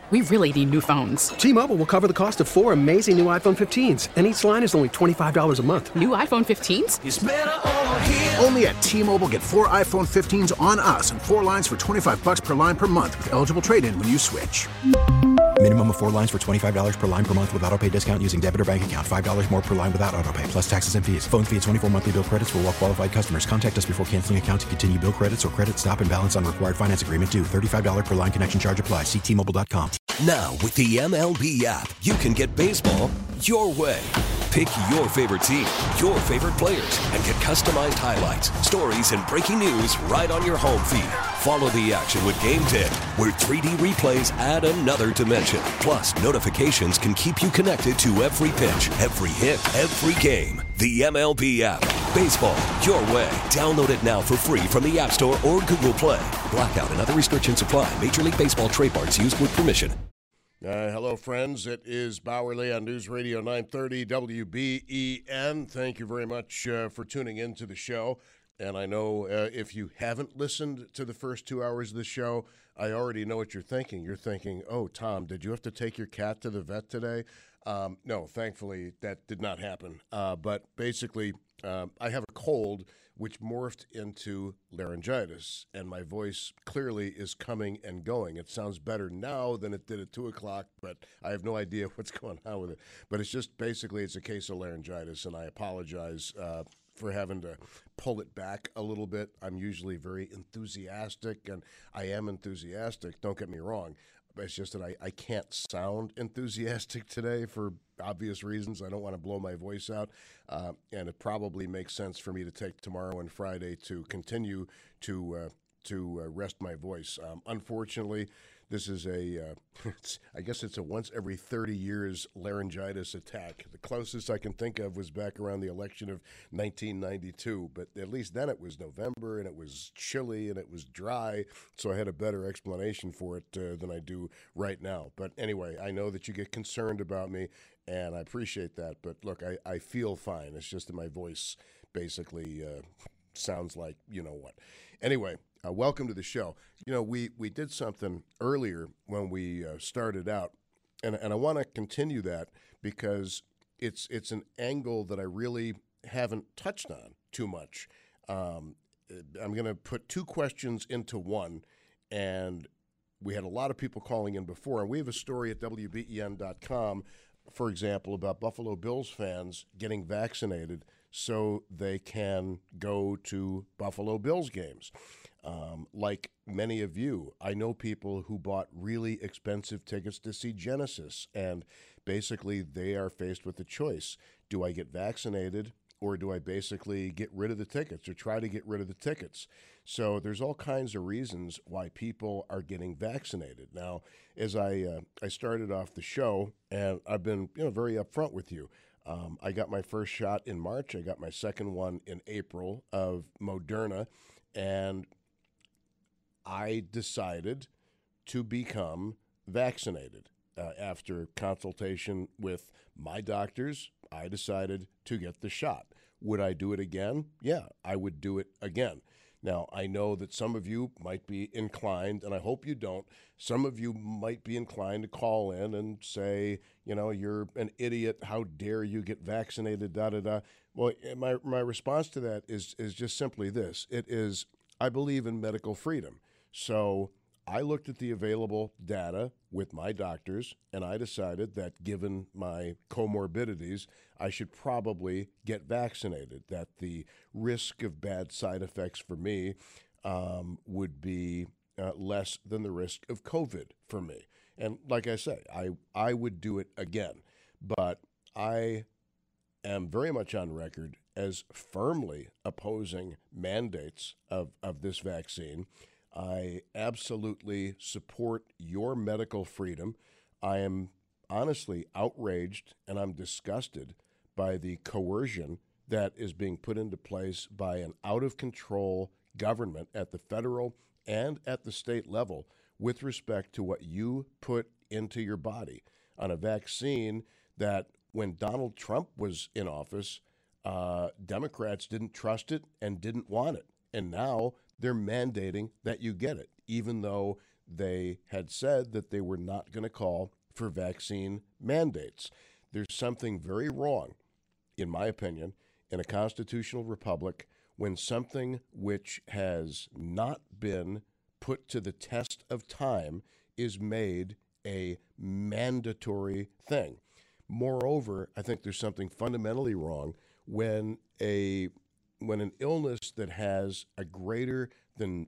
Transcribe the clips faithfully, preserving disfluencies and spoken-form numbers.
We really need new phones. T-Mobile will cover the cost of four amazing new iPhone fifteens, and each line is only twenty-five dollars a month. New iPhone fifteens? It's better over here. Only at T-Mobile, get four iPhone fifteens on us and four lines for twenty-five dollars per line per month with eligible trade-in when you switch. Minimum of four lines for twenty-five dollars per line per month with autopay discount using debit or bank account. five dollars more per line without autopay, plus taxes and fees. Phone fee at twenty-four monthly bill credits for well-qualified customers. Contact us before canceling account to continue bill credits or credit stop and balance on required finance agreement due. thirty-five dollars per line connection charge applies. See T Mobile dot com. Now, with the M L B app, you can get baseball your way. Pick your favorite team, your favorite players, and get customized highlights, stories, and breaking news right on your home feed. Follow the action with Game Day, where three D replays add another dimension. Plus, notifications can keep you connected to every pitch, every hit, every game. The M L B app. Baseball your way. Download it now for free from the App Store or Google Play. Blackout and other restrictions apply. Major League Baseball trademarks used with permission. Uh, hello, friends. It is Bowerly on News Radio nine thirty W B E N. Thank you very much uh, for tuning in to the show. And I know uh, if you haven't listened to the first two hours of the show, I already know what you're thinking. You're thinking, oh, Tom, did you have to take your cat to the vet today? Um, no, thankfully, that did not happen. Uh, but basically, uh, I have a cold which morphed into laryngitis, and my voice clearly is coming and going. It sounds better now than it did at two o'clock, but I have no idea what's going on with it. But it's just basically it's a case of laryngitis, and I apologize uh, for having to pull it back a little bit. I'm usually very enthusiastic, and I am enthusiastic, don't get me wrong. It's just that I, I can't sound enthusiastic today for obvious reasons. I don't want to blow my voice out, uh, and it probably makes sense for me to take tomorrow and Friday to continue to uh, to uh, rest my voice. Um, unfortunately, this is a, uh, it's, I guess it's a once every thirty years laryngitis attack. The closest I can think of was back around the election of nineteen ninety-two, but at least then it was November, and it was chilly, and it was dry, so I had a better explanation for it uh, than I do right now. But anyway, I know that you get concerned about me, and I appreciate that, but look, I, I feel fine. It's just that my voice basically uh, sounds like you know what. Anyway, Uh, welcome to the show. You know, we, we did something earlier when we uh, started out, and and I want to continue that because it's it's an angle that I really haven't touched on too much. Um, I'm going to put two questions into one, and we had a lot of people calling in before, and we have a story at W B E N dot com, for example, about Buffalo Bills fans getting vaccinated so they can go to Buffalo Bills games. Um, like many of you, I know people who bought really expensive tickets to see Genesis, and basically they are faced with the choice. Do I get vaccinated, or do I basically get rid of the tickets or try to get rid of the tickets? So there's all kinds of reasons why people are getting vaccinated. Now, as I uh, I started off the show, and I've been you know very upfront with you, um, I got my first shot in March. I got my second one in April of Moderna, and I decided to become vaccinated. Uh, after consultation with my doctors, I decided to get the shot. Would I do it again? Yeah, I would do it again. Now, I know that some of you might be inclined, and I hope you don't, some of you might be inclined to call in and say, you know, you're an idiot, how dare you get vaccinated, da-da-da. Well, my, my response to that is, is just simply this. It is, I believe in medical freedom. So I looked at the available data with my doctors, and I decided that given my comorbidities, I should probably get vaccinated, that the risk of bad side effects for me um, would be uh, less than the risk of COVID for me. And like I say, I, I would do it again, but I am very much on record as firmly opposing mandates of, of this vaccine. I absolutely support your medical freedom. I am honestly outraged and I'm disgusted by the coercion that is being put into place by an out-of-control government at the federal and at the state level with respect to what you put into your body on a vaccine that when Donald Trump was in office, uh, Democrats didn't trust it and didn't want it. And now they're mandating that you get it, even though they had said that they were not going to call for vaccine mandates. There's something very wrong, in my opinion, in a constitutional republic when something which has not been put to the test of time is made a mandatory thing. Moreover, I think there's something fundamentally wrong when a when an illness that has a greater than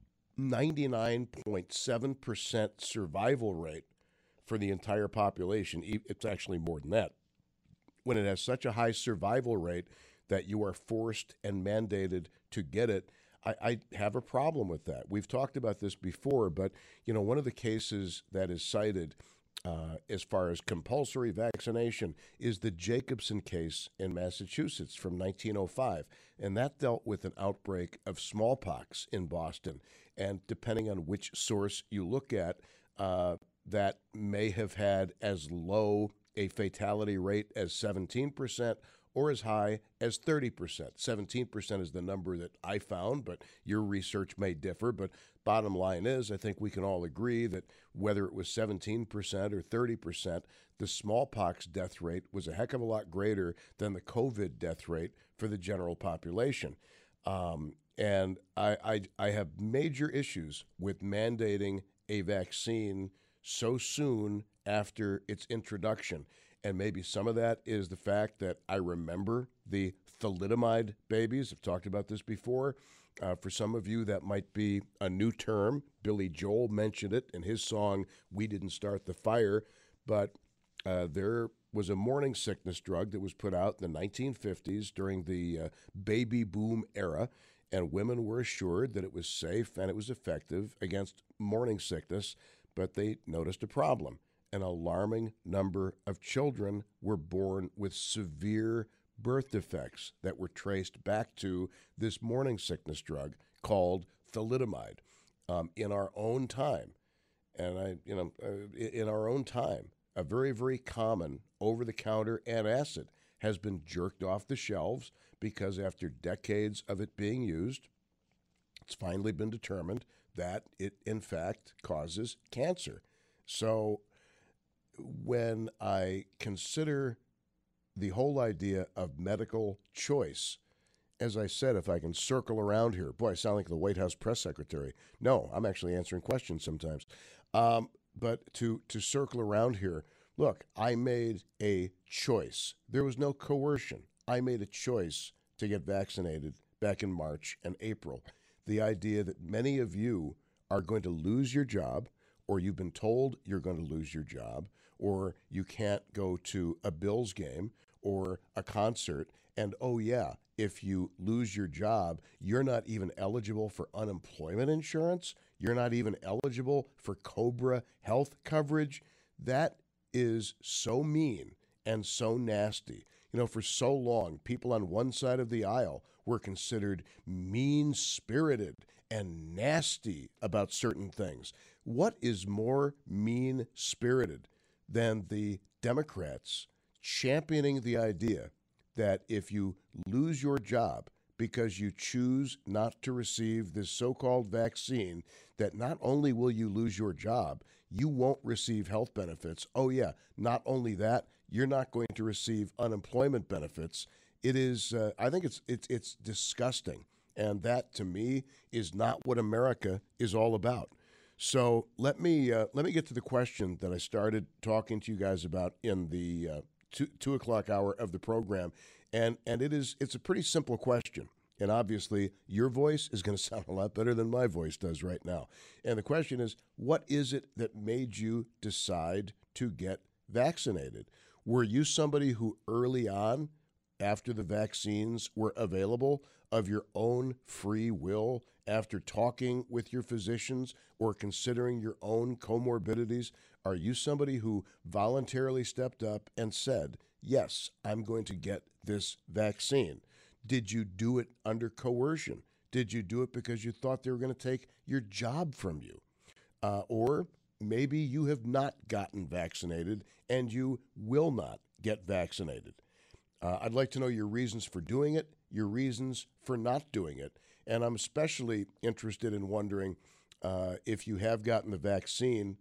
ninety-nine point seven percent survival rate for the entire population, it's actually more than that, when it has such a high survival rate that you are forced and mandated to get it, I, I have a problem with that. We've talked about this before, but you know, one of the cases that is cited uh, as far as compulsory vaccination is the Jacobson case in Massachusetts from nineteen oh five, and that dealt with an outbreak of smallpox in Boston. And depending on which source you look at, uh, that may have had as low a fatality rate as seventeen percent or as high as thirty percent. seventeen percent is the number that I found, but your research may differ. But bottom line is, I think we can all agree that whether it was seventeen percent or thirty percent, the smallpox death rate was a heck of a lot greater than the COVID death rate for the general population. Um, and I, I, I have major issues with mandating a vaccine so soon after its introduction. And maybe some of that is the fact that I remember the thalidomide babies. I've talked about this before. Uh, for some of you, that might be a new term. Billy Joel mentioned it in his song, We Didn't Start the Fire. But uh, there was a morning sickness drug that was put out in the nineteen fifties during the uh, baby boom era. And women were assured that it was safe and it was effective against morning sickness. But they noticed a problem. An alarming number of children were born with severe birth defects that were traced back to this morning sickness drug called thalidomide. Um, in our own time, and I, you know, uh, in our own time, a very, very common over-the-counter antacid has been jerked off the shelves because after decades of it being used, it's finally been determined that it, in fact, causes cancer. So when I consider the whole idea of medical choice, as I said, if I can circle around here, boy, I sound like the White House press secretary. No, I'm actually answering questions sometimes. Um, but to, to circle around here, look, I made a choice. There was no coercion. I made a choice to get vaccinated back in March and April. The idea that many of you are going to lose your job, or you've been told you're going to lose your job, or you can't go to a Bills game or a concert, and oh yeah, if you lose your job, you're not even eligible for unemployment insurance, you're not even eligible for COBRA health coverage. That is so mean and so nasty. You know, for so long, people on one side of the aisle were considered mean-spirited and nasty about certain things. What is more mean-spirited than the Democrats championing the idea that if you lose your job because you choose not to receive this so-called vaccine, that not only will you lose your job, you won't receive health benefits. Oh yeah, not only that, you're not going to receive unemployment benefits. It is, uh, I think it's it's it's disgusting. And that, to me, is not what America is all about. So let me uh, let me get to the question that I started talking to you guys about in the uh, two, two o'clock hour of the program, and and it is it's a pretty simple question. And obviously, your voice is going to sound a lot better than my voice does right now. And the question is, what is it that made you decide to get vaccinated? Were you somebody who early on, after the vaccines were available, of your own free will, after talking with your physicians or considering your own comorbidities, are you somebody who voluntarily stepped up and said, yes, I'm going to get this vaccine? Did you do it under coercion? Did you do it because you thought they were going to take your job from you? Uh, or maybe you have not gotten vaccinated and you will not get vaccinated. Uh, I'd like to know your reasons for doing it, your reasons for not doing it. And I'm especially interested in wondering uh, if you have gotten the vaccine,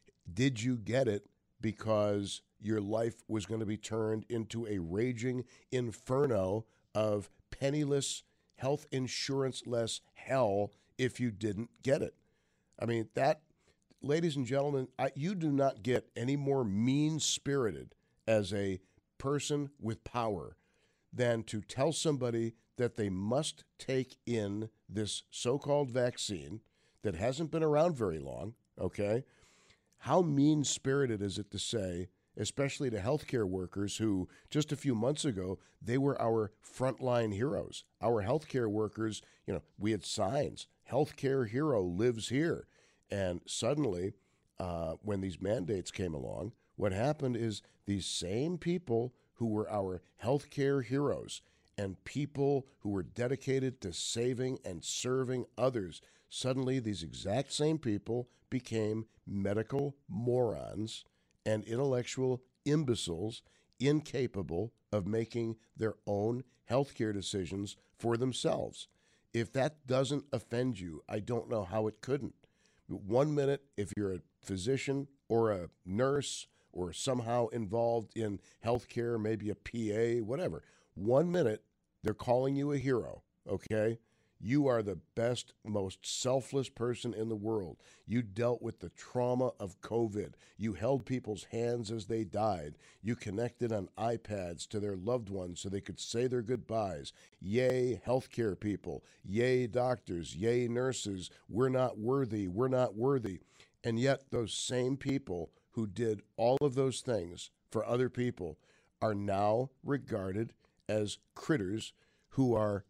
did you get it because your life was going to be turned into a raging inferno of penniless, health insurance-less hell if you didn't get it? I mean, that, ladies and gentlemen, I, you do not get any more mean-spirited as a person with power than to tell somebody that they must take in this so-called vaccine that hasn't been around very long, okay? How mean-spirited is it to say, especially to healthcare workers who just a few months ago, they were our frontline heroes. Our healthcare workers, you know, we had signs, healthcare hero lives here. And suddenly, uh, when these mandates came along, what happened is these same people who were our healthcare heroes and people who were dedicated to saving and serving others, suddenly these exact same people became medical morons and intellectual imbeciles, incapable of making their own healthcare decisions for themselves. If that doesn't offend you, I don't know how it couldn't. One minute, if you're a physician or a nurse or somehow involved in healthcare, maybe a P A, whatever, one minute they're calling you a hero, okay? You are the best, most selfless person in the world. You dealt with the trauma of COVID. You held people's hands as they died. You connected on iPads to their loved ones so they could say their goodbyes. Yay, healthcare people. Yay, doctors. Yay, nurses. We're not worthy. We're not worthy. And yet those same people who did all of those things for other people are now regarded as critters who are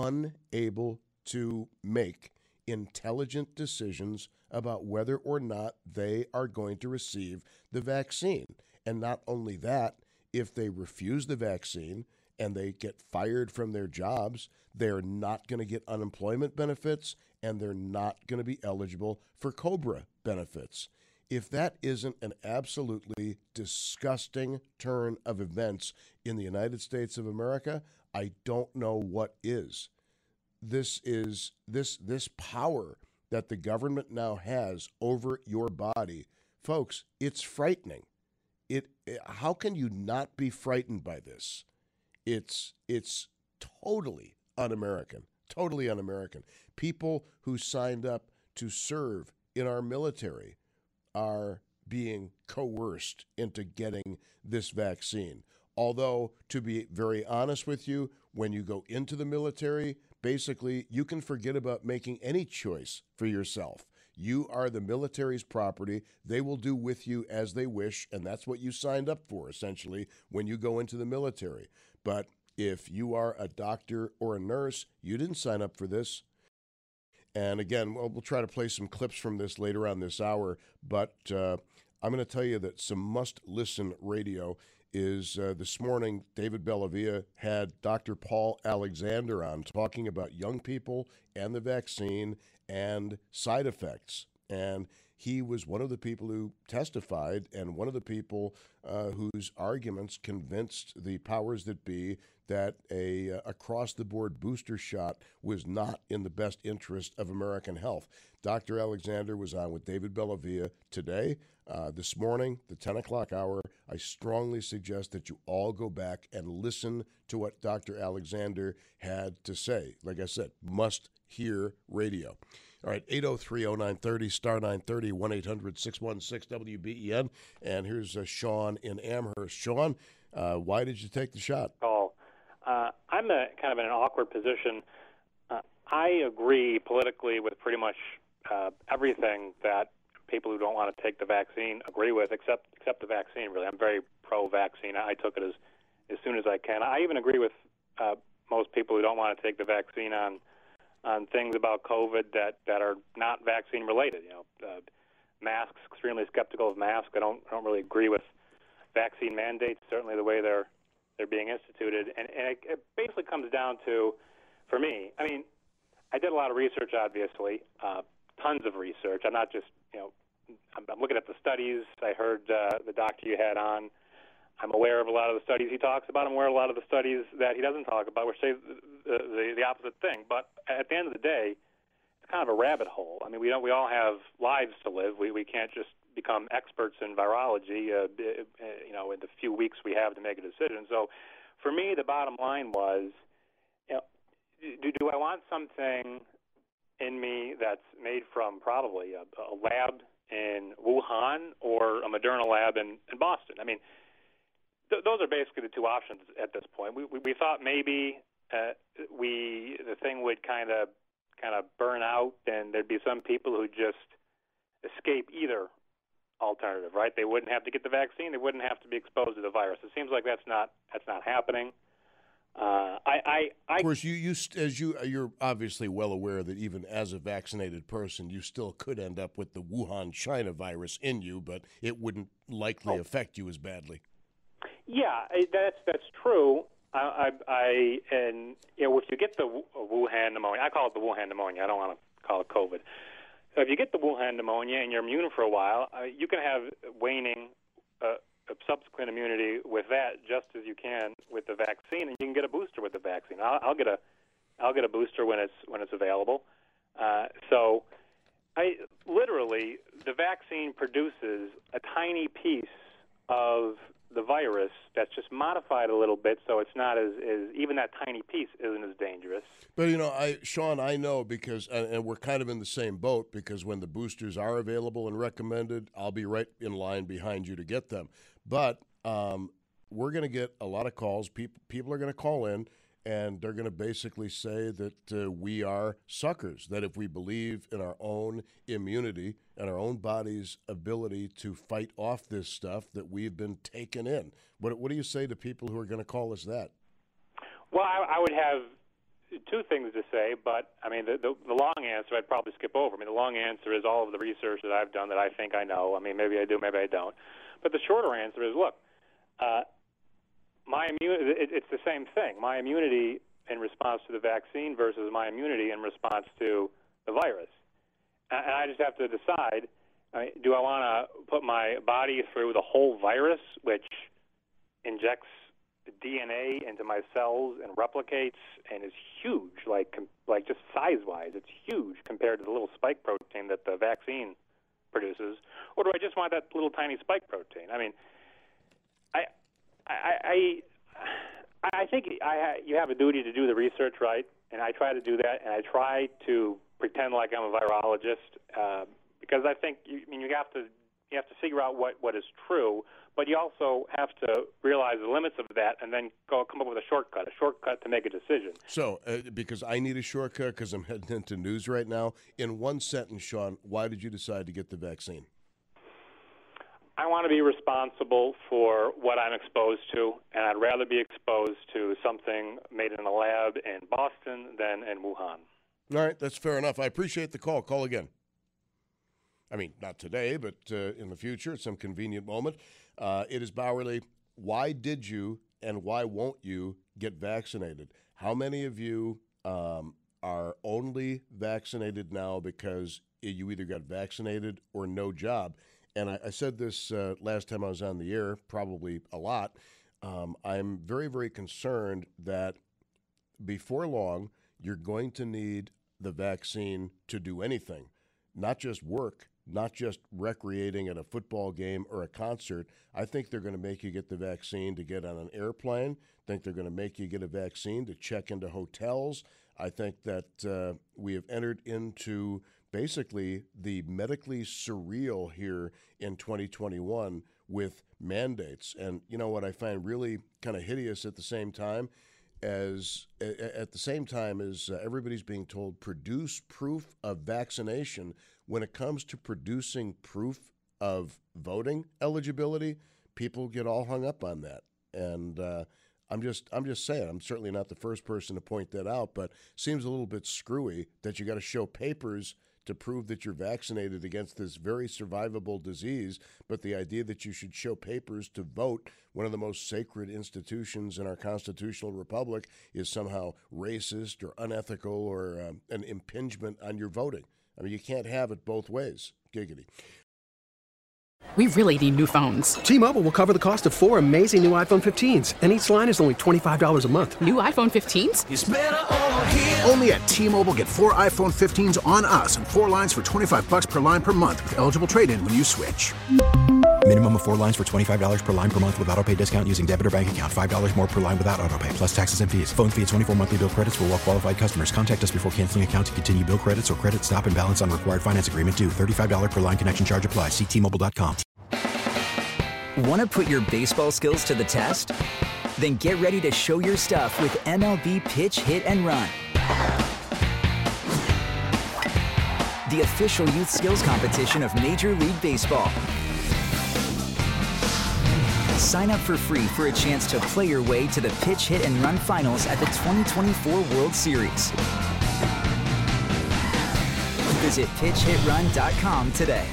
unable to make intelligent decisions about whether or not they are going to receive the vaccine. And not only that, if they refuse the vaccine and they get fired from their jobs, they're not going to get unemployment benefits and they're not going to be eligible for COBRA benefits. If that isn't an absolutely disgusting turn of events in the United States of America, I don't know what is. This is this this power that the government now has over your body, folks. It's frightening. It, it how can you not be frightened by this? It's it's totally un-American, totally un-American. People who signed up to serve in our military are being coerced into getting this vaccine. Although, to be very honest with you, when you go into the military, basically, you can forget about making any choice for yourself. You are the military's property. They will do with you as they wish, and that's what you signed up for, essentially, when you go into the military. But if you are a doctor or a nurse, you didn't sign up for this. And again, we'll, we'll try to play some clips from this later on this hour, but uh, I'm going to tell you that some must-listen radio is uh, this morning, David Bellavia had Doctor Paul Alexander on talking about young people and the vaccine and side effects. And he was one of the people who testified and one of the people uh, whose arguments convinced the powers that be that a uh, across-the-board booster shot was not in the best interest of American health. Doctor Alexander was on with David Bellavia today. Uh, this morning, the ten o'clock hour, I strongly suggest that you all go back and listen to what Doctor Alexander had to say. Like I said, must-hear radio. All right, eight oh three oh nine thirty, star nine thirty, one eight hundred six one six W B E N. And here's uh, Sean in Amherst. Sean, uh, why did you take the shot? Oh, uh, I'm a, kind of in an awkward position. Uh, I agree politically with pretty much uh, everything that people who don't want to take the vaccine agree with, except except the vaccine, really. I'm very pro-vaccine. I took it as, as soon as I can. I even agree with uh, most people who don't want to take the vaccine on on things about COVID that, that are not vaccine-related. You know, uh, masks, extremely skeptical of masks. I don't I don't really agree with vaccine mandates, certainly the way they're they're being instituted. And, and it, it basically comes down to, for me, I mean, I did a lot of research, obviously, uh, tons of research. I'm not just, you know, I'm, I'm looking at the studies. I heard uh, the doctor you had on. I'm aware of a lot of the studies he talks about. I'm aware of a lot of the studies that he doesn't talk about, which say the, the, the opposite thing. But at the end of the day, it's kind of a rabbit hole. I mean, we don't. We all have lives to live. We we can't just become experts in virology, uh, you know, in the few weeks we have to make a decision. So, for me, the bottom line was, you know, do do I want something in me that's made from probably a, a lab in Wuhan or a Moderna lab in, in Boston? I mean, th- those are basically the two options at this point. We we, we thought maybe uh, we the thing would kind of kind of burn out, and there'd be some people who just escape either alternative, right? They wouldn't have to get the vaccine. They wouldn't have to be exposed to the virus. It seems like that's not that's not happening. Uh, I, I, I, of course, you, you as you you're obviously well aware that even as a vaccinated person, you still could end up with the Wuhan, China virus in you, but it wouldn't likely oh. affect you as badly. Yeah, that's that's true. I, I, I and you know, if you get the Wuhan pneumonia, I call it the Wuhan pneumonia. I don't want to call it COVID. So if you get the Wuhan pneumonia and you're immune for a while, uh, you can have waning uh, subsequent immunity with that, just as you can with the vaccine, and you can get a booster with the vaccine. I'll, I'll get a, I'll get a booster when it's when it's available. Uh, so, I literally the vaccine produces a tiny piece of the virus that's just modified a little bit, so it's not as, as even that tiny piece isn't as dangerous. But you know, I Sean, I know because, and, and we're kind of in the same boat because when the boosters are available and recommended, I'll be right in line behind you to get them. But um, we're going to get a lot of calls. People people are going to call in, and they're going to basically say that uh, we are suckers, that if we believe in our own immunity and our own body's ability to fight off this stuff, that we've been taken in. What, what do you say to people who are going to call us that? Well, I, I would have two things to say, but, I mean, the, the, the long answer I'd probably skip over. I mean, the long answer is all of the research that I've done that I think I know. I mean, maybe I do, maybe I don't. But the shorter answer is, look, uh, My immunity, it, it's the same thing. My immunity in response to the vaccine versus my immunity in response to the virus. And I just have to decide, I mean, do I want to put my body through the whole virus, which injects D N A into my cells and replicates and is huge, like like just size-wise, it's huge compared to the little spike protein that the vaccine produces? Or do I just want that little tiny spike protein? I mean, I... I, I I think I you have a duty to do the research right, and I try to do that, and I try to pretend like I'm a virologist uh, because I think you, I mean you have to you have to figure out what, what is true, but you also have to realize the limits of that, and then go come up with a shortcut, a shortcut to make a decision. So, uh, because I need a shortcut because I'm heading into news right now. In one sentence, Sean, why did you decide to get the vaccine? I want to be responsible for what I'm exposed to, and I'd rather be exposed to something made in a lab in Boston than in Wuhan. All right, that's fair enough. I appreciate the call. Call again. I mean, not today, but uh, in the future at some convenient moment. Uh, it is Bauerle. Why did you and why won't you get vaccinated? How many of you um, are only vaccinated now because you either got vaccinated or no job? And I, I said this uh, last time I was on the air, probably a lot. Um, I'm very, very concerned that before long, you're going to need the vaccine to do anything, not just work, not just recreating at a football game or a concert. I think they're going to make you get the vaccine to get on an airplane. I think they're going to make you get a vaccine to check into hotels. I think that uh, we have entered into basically the medically surreal here in twenty twenty-one with mandates. And you know what I find really kind of hideous at the same time as at the same time as uh, everybody's being told produce proof of vaccination. When it comes to producing proof of voting eligibility, people get all hung up on that. And uh, I'm just I'm just saying, I'm certainly not the first person to point that out, but seems a little bit screwy that you got to show papers to prove that you're vaccinated against this very survivable disease, but the idea that you should show papers to vote, one of the most sacred institutions in our constitutional republic, is somehow racist or unethical or um, an impingement on your voting. I mean, you can't have it both ways. Giggity. We really need new phones. T-Mobile will cover the cost of four amazing new iPhone fifteens, and each line is only twenty-five dollars a month. New iPhone fifteens? It's better over here. Only at T-Mobile, get four iPhone fifteens on us and four lines for twenty-five bucks per line per month with eligible trade-in when you switch. Minimum of four lines for twenty-five dollars per line per month with autopay discount using debit or bank account. five dollars more per line without autopay, plus taxes and fees. Phone fee at twenty-four monthly bill credits for well-qualified customers. Contact us before canceling account to continue bill credits or credit stop and balance on required finance agreement due. thirty-five dollars per line connection charge applies. See T Mobile dot com. Want to put your baseball skills to the test? Then get ready to show your stuff with M L B Pitch, Hit, and Run. The official youth skills competition of Major League Baseball. Sign up for free for a chance to play your way to the Pitch, Hit, and Run finals at the twenty twenty-four World Series. Visit pitch hit run dot com today.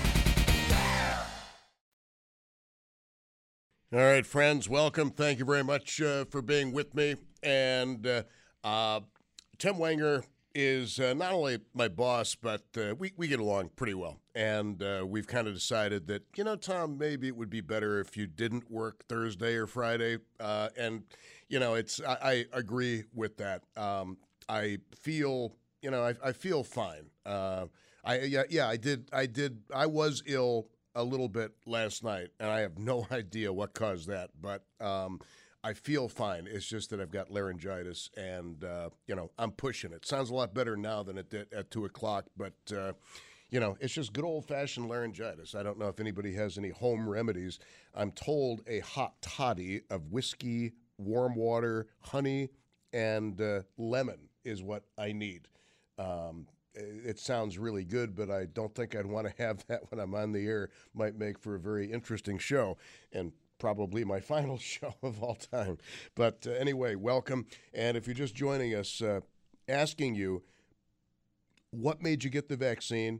All right, friends, welcome. Thank you very much uh, for being with me. And uh, uh, Tim Wenger is uh, not only my boss, but uh, we, we get along pretty well. And uh, we've kind of decided that, you know, Tom, maybe it would be better if you didn't work Thursday or Friday. Uh, and, you know, it's I, I agree with that. Um, I feel, you know, I, I feel fine. Uh, I yeah, yeah, I did. I did. I was ill a little bit last night, and I have no idea what caused that, but um, I feel fine. It's just that I've got laryngitis, and, uh, you know, I'm pushing it. Sounds a lot better now than it did at two o'clock, but, uh, you know, it's just good old-fashioned laryngitis. I don't know if anybody has any home remedies. I'm told a hot toddy of whiskey, warm water, honey, and uh, lemon is what I need. Um It sounds really good, but I don't think I'd want to have that when I'm on the air. Might make for a very interesting show, and probably my final show of all time. But uh, anyway, welcome. And if you're just joining us, uh, asking you, what made you get the vaccine?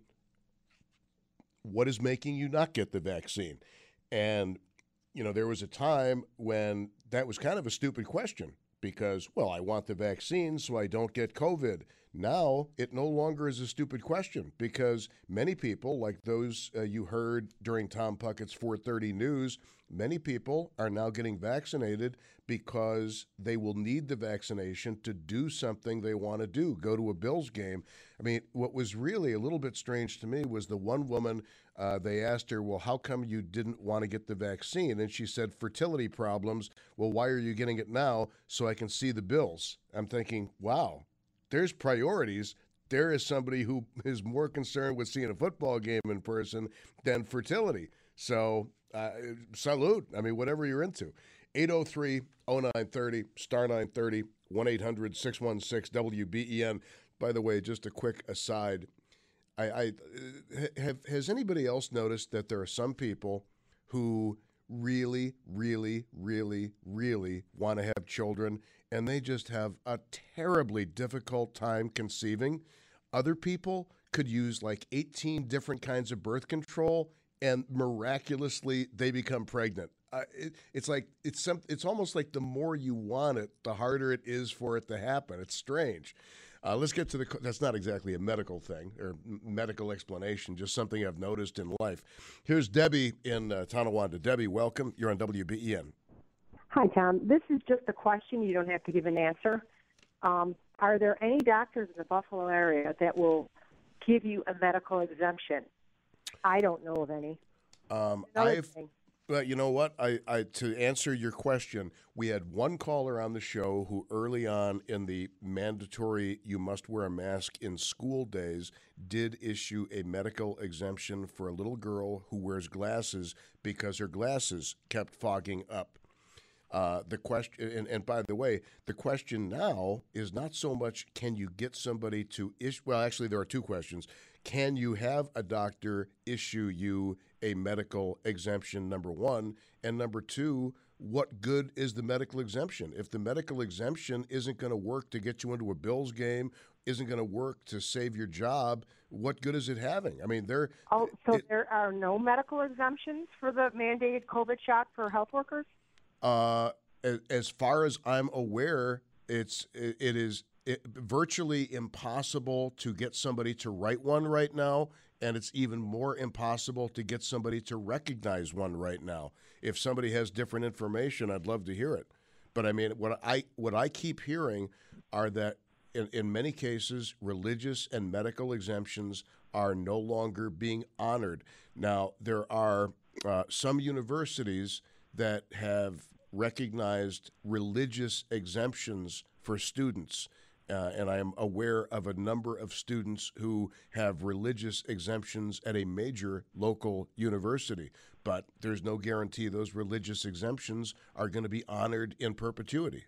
What is making you not get the vaccine? And, you know, there was a time when that was kind of a stupid question because, well, I want the vaccine so I don't get COVID. Now, it no longer is a stupid question because many people, like those uh, you heard during Tom Puckett's four thirty News, many people are now getting vaccinated because they will need the vaccination to do something they want to do, go to a Bills game. I mean, what was really a little bit strange to me was the one woman, uh, they asked her, well, how come you didn't want to get the vaccine? And she said, fertility problems. Well, why are you getting it now? So I can see the Bills. I'm thinking, wow. There's priorities. There is somebody who is more concerned with seeing a football game in person than fertility. So, uh, salute. I mean, whatever you're into. eight oh three oh nine thirty, star nine thirty, one eight hundred six one six W B E N. By the way, just a quick aside. I, I have has anybody else noticed that there are some people who really, really, really, really want to have children, and they just have a terribly difficult time conceiving? Other people could use like eighteen different kinds of birth control, and miraculously they become pregnant. Uh, it, it's like it's some. It's almost like the more you want it, the harder it is for it to happen. It's strange. Uh, let's get to the. That's not exactly a medical thing or medical explanation. Just something I've noticed in life. Here's Debbie in uh, Tonawanda. Debbie, welcome. You're on W B E N. Hi, Tom. This is just a question. You don't have to give an answer. Um, are there any doctors in the Buffalo area that will give you a medical exemption? I don't know of any. Um, I've. But you know what? I, I to answer your question, we had one caller on the show who early on in the mandatory you must wear a mask in school days did issue a medical exemption for a little girl who wears glasses because her glasses kept fogging up. Uh, the question, and, and by the way, the question now is not so much can you get somebody to issue, well, actually there are two questions. Can you have a doctor issue you a medical exemption, number one? And number two, what good is the medical exemption? If the medical exemption isn't going to work to get you into a Bills game, isn't going to work to save your job, what good is it having? I mean, there. Oh, so it, there are no medical exemptions for the mandated COVID shot for health workers? Uh, as, as far as I'm aware, it's it, it is it, virtually impossible to get somebody to write one right now. and it's even more impossible to get somebody to recognize one right now. If somebody has different information, I'd love to hear it. But I mean, what I what I keep hearing are that in, in many cases, religious and medical exemptions are no longer being honored. Now, there are uh, some universities that have recognized religious exemptions for students. Uh, and I am aware of a number of students who have religious exemptions at a major local university. But there's no guarantee those religious exemptions are going to be honored in perpetuity.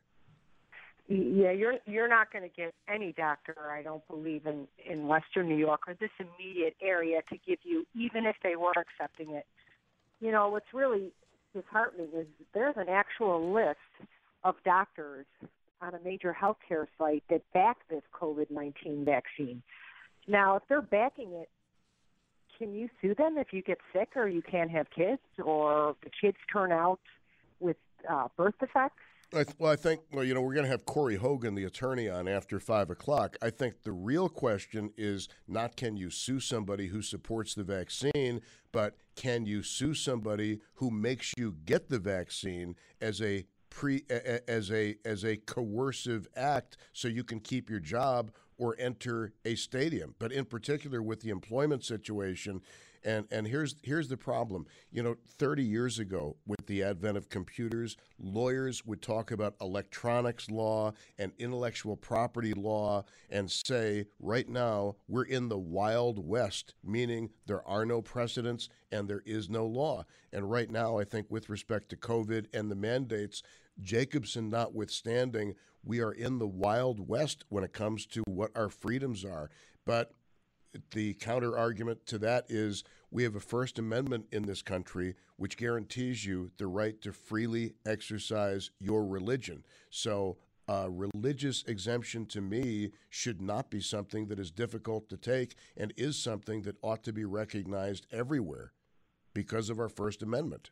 Yeah, you're you're not going to get any doctor, I don't believe, in, in Western New York or this immediate area to give you, even if they were accepting it. You know, what's really disheartening is there's an actual list of doctors on a major healthcare site that back this COVID nineteen vaccine. Now, if they're backing it, can you sue them if you get sick or you can't have kids or the kids turn out with uh, birth defects? I th- well, I think, well, you know, we're going to have Corey Hogan, the attorney, on after five o'clock. I think the real question is not can you sue somebody who supports the vaccine, but can you sue somebody who makes you get the vaccine as a pre as a as a coercive act so you can keep your job or enter a stadium. But in particular with the employment situation, and and here's here's the problem. You know, thirty years ago, with the advent of computers, lawyers would talk about electronics law and intellectual property law and say, right now, we're in the Wild West, meaning there are no precedents and there is no law. And right now, I think with respect to COVID and the mandates, Jacobson notwithstanding, we are in the Wild West when it comes to what our freedoms are. But the counter argument to that is we have a First Amendment in this country which guarantees you the right to freely exercise your religion. So uh, religious exemption to me should not be something that is difficult to take and is something that ought to be recognized everywhere because of our First Amendment.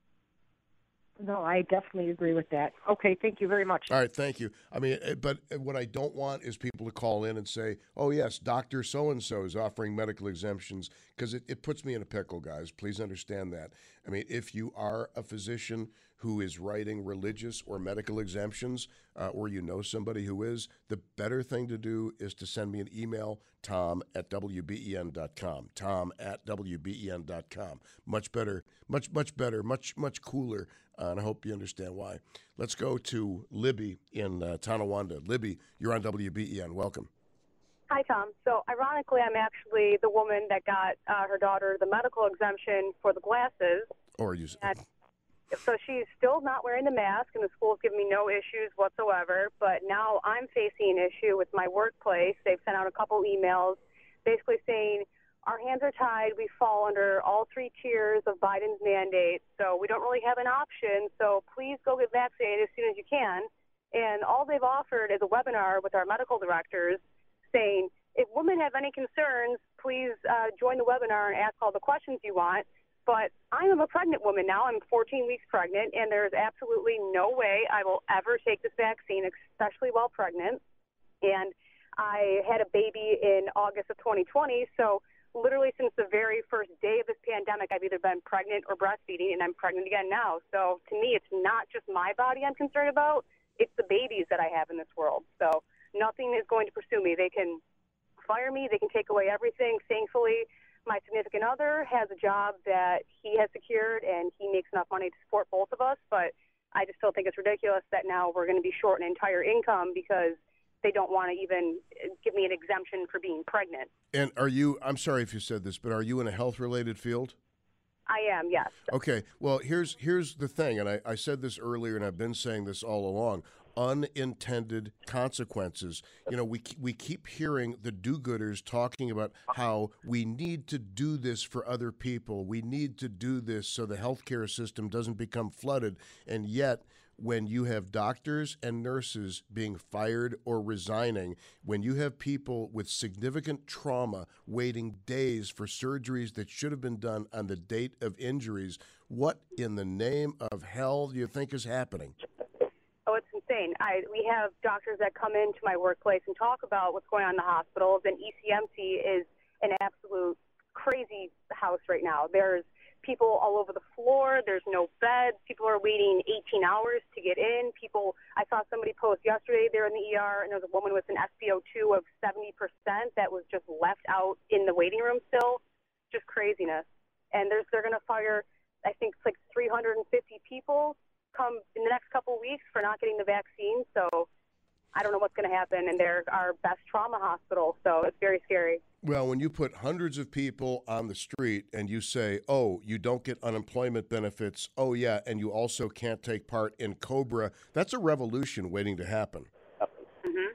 No, I definitely agree with that. Okay, thank you very much. All right, thank you. I mean, but what I don't want is people to call in and say, oh, yes, Doctor So-and-so is offering medical exemptions, because it, it puts me in a pickle, guys. Please understand that. I mean, if you are a physician who is writing religious or medical exemptions, uh, or you know somebody who is, the better thing to do is to send me an email, tom at w b e n dot com, tom at w b e n dot com. Much better, much, much better, much, much cooler, uh, and I hope you understand why. Let's go to Libby in uh, Tonawanda. Libby, you're on W B E N. Welcome. Hi, Tom. So, ironically, I'm actually the woman that got uh, her daughter the medical exemption for the glasses. Or you. And so she's still not wearing the mask, and the school's giving me no issues whatsoever. But now I'm facing an issue with my workplace. They've sent out a couple emails basically saying, our hands are tied. We fall under all three tiers of Biden's mandate, so we don't really have an option. So please go get vaccinated as soon as you can. And all they've offered is a webinar with our medical directors saying, if women have any concerns, please uh, join the webinar and ask all the questions you want. But I'm a pregnant woman now. I'm fourteen weeks pregnant, and there's absolutely no way I will ever take this vaccine, especially while pregnant. And I had a baby in August of twenty twenty, so literally since the very first day of this pandemic, I've either been pregnant or breastfeeding, and I'm pregnant again now. So to me, it's not just my body I'm concerned about. It's the babies that I have in this world. So nothing is going to pursue me. They can fire me. They can take away everything. Thankfully, my significant other has a job that he has secured, and he makes enough money to support both of us. But I just still think it's ridiculous that now we're going to be short an entire income because they don't want to even give me an exemption for being pregnant. And are you, I'm sorry if you said this, but are you in a health-related field? I am, yes. Okay. Well, here's here's the thing, and I, I said this earlier, and I've been saying this all along. Unintended consequences. You know, we we keep hearing the do-gooders talking about how we need to do this for other people. We need to do this so the healthcare system doesn't become flooded. And yet, when you have doctors and nurses being fired or resigning, when you have people with significant trauma waiting days for surgeries that should have been done on the date of injuries, what in the name of hell do you think is happening? Oh, it's insane. I, we have doctors that come into my workplace and talk about what's going on in the hospitals, and E C M C is an absolute crazy house right now. There's people all over the floor. There's no beds. People are waiting eighteen hours to get in. People, I saw somebody post yesterday they're in the E R, and there's a woman with an S p O two of seventy percent that was just left out in the waiting room still. Just craziness. And there's, they're going to fire, I think it's like three hundred fifty people come in the next couple of weeks for not getting the vaccine. So I don't know what's going to happen. And they're our best trauma hospital, so it's very scary. Well, when you put hundreds of people on the street and you say, oh, you don't get unemployment benefits, oh, yeah, and you also can't take part in COBRA, that's a revolution waiting to happen. Mm-hmm.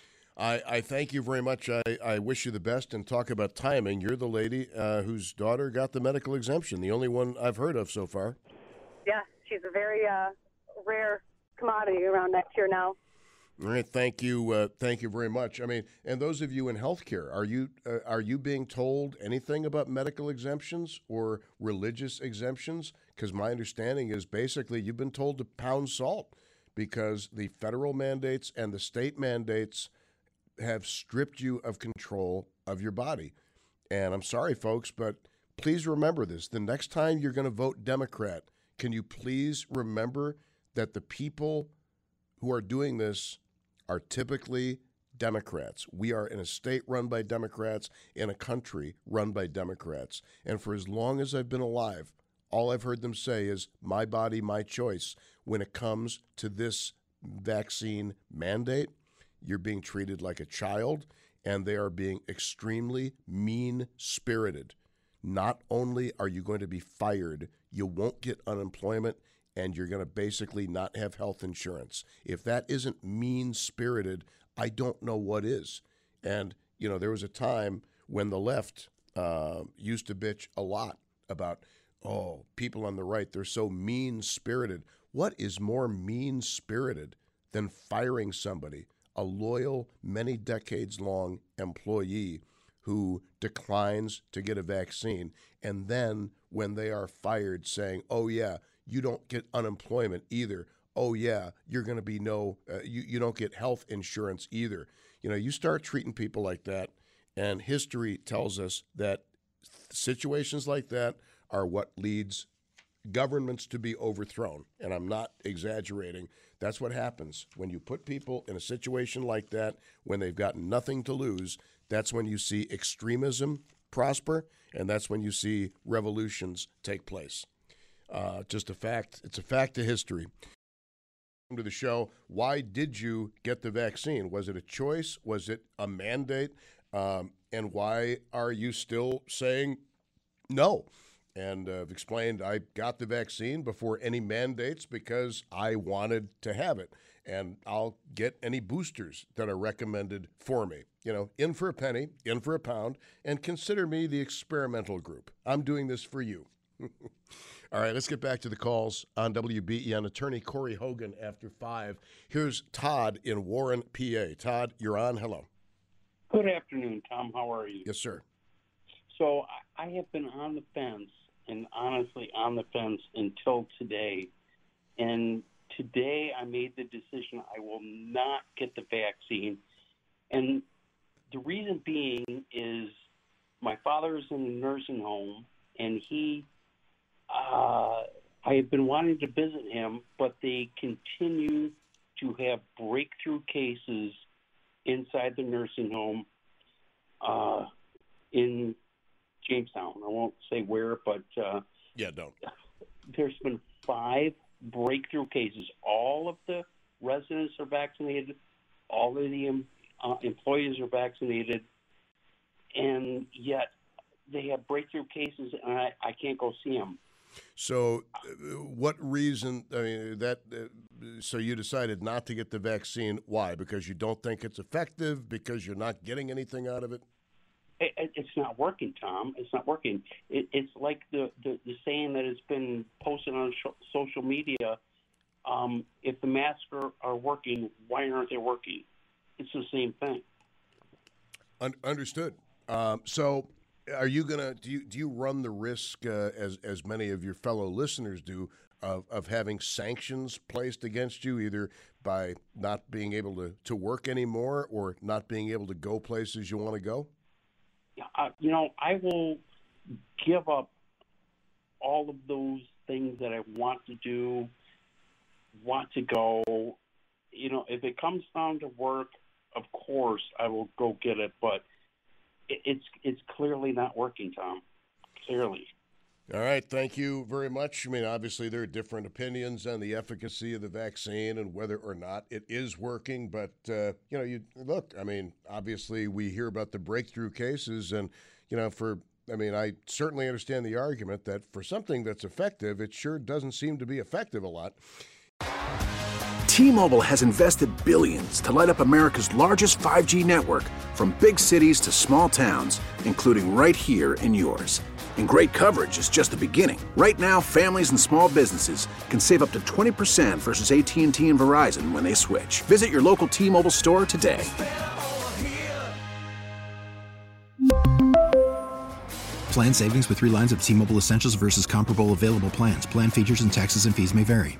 I, I thank you very much. I, I wish you the best, and talk about timing. You're the lady uh, whose daughter got the medical exemption, the only one I've heard of so far. Yeah, she's a very uh, rare commodity around next year now. All right, thank you, uh, thank you very much. I mean, and those of you in healthcare, are you uh, are you being told anything about medical exemptions or religious exemptions? Because my understanding is basically you've been told to pound salt because the federal mandates and the state mandates have stripped you of control of your body. And I'm sorry, folks, but please remember this: the next time you're going to vote Democrat, can you please remember that the people who are doing this are typically Democrats. We are in a state run by Democrats, in a country run by Democrats. And for as long as I've been alive, all I've heard them say is, my body, my choice. When it comes to this vaccine mandate, you're being treated like a child, and they are being extremely mean-spirited. Not only are you going to be fired, you won't get unemployment, and you're going to basically not have health insurance. If that isn't mean-spirited, I don't know what is. And, you know, there was a time when the left uh, used to bitch a lot about, oh, people on the right, they're so mean-spirited. What is more mean-spirited than firing somebody, a loyal, many decades-long employee who declines to get a vaccine, and then when they are fired saying, oh, yeah, you don't get unemployment either. Oh, yeah, you're going to be no, uh, you, you don't get health insurance either. You know, you start treating people like that, and history tells us that situations like that are what leads governments to be overthrown. And I'm not exaggerating. That's what happens. When you put people in a situation like that, when they've got nothing to lose, that's when you see extremism prosper, and that's when you see revolutions take place. Uh, just a fact. It's a fact of history. Welcome to the show. Why did you get the vaccine? Was it a choice? Was it a mandate? Um, and why are you still saying no? And uh, I've explained I got the vaccine before any mandates because I wanted to have it. And I'll get any boosters that are recommended for me. You know, in for a penny, in for a pound, and consider me the experimental group. I'm doing this for you. All right, let's get back to the calls on W B E N. Attorney Corey Hogan after five. Here's Todd in Warren, P A. Todd, you're on. Hello. Good afternoon, Tom. How are you? Yes, sir. So I have been on the fence, and honestly on the fence until today. And today I made the decision I will not get the vaccine. And the reason being is my father is in a nursing home, and he Uh, I have been wanting to visit him, but they continue to have breakthrough cases inside the nursing home uh, in Jamestown. I won't say where, but uh, yeah, don't. There's been five breakthrough cases. All of the residents are vaccinated. All of the uh, employees are vaccinated, and yet they have breakthrough cases, and I, I can't go see them. So uh, what reason, I mean, that, uh, so you decided not to get the vaccine. Why? Because you don't think it's effective? Because you're not getting anything out of it? It, it it's not working, Tom. It's not working. It, it's like the, the, the saying that has been posted on sh- social media, um, if the masks are, are working, why aren't they working? It's the same thing. Un- understood. Um, so... Are you gonna do you do you run the risk, uh, as as many of your fellow listeners do, of, of having sanctions placed against you, either by not being able to, to work anymore or not being able to go places you want to go? Uh, you know, I will give up all of those things that I want to do, want to go. You know, if it comes down to work, of course I will go get it, but it, it's it's clearly not working, Tom. Clearly. All right, thank you very much. I mean, obviously there are different opinions on the efficacy of the vaccine and whether or not it is working, but, uh, you know, you look, I mean, obviously we hear about the breakthrough cases and, you know, for, I mean, I certainly understand the argument that for something that's effective, it sure doesn't seem to be effective a lot. T-Mobile has invested billions to light up America's largest five G network, from big cities to small towns, including right here in yours. And great coverage is just the beginning. Right now, families and small businesses can save up to twenty percent versus A T and T and Verizon when they switch. Visit your local T-Mobile store today. Plan savings with three lines of T-Mobile Essentials versus comparable available plans. Plan features and taxes and fees may vary.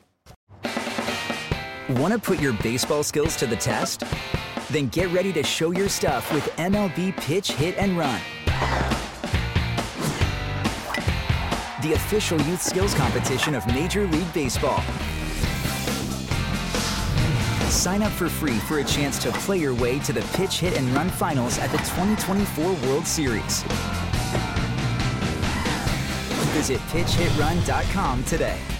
Want to put your baseball skills to the test? Then get ready to show your stuff with M L B Pitch, Hit, and Run. The official youth skills competition of Major League Baseball. Sign up for free for a chance to play your way to the Pitch, Hit, and Run finals at the twenty twenty-four World Series. Visit pitch hit run dot com today.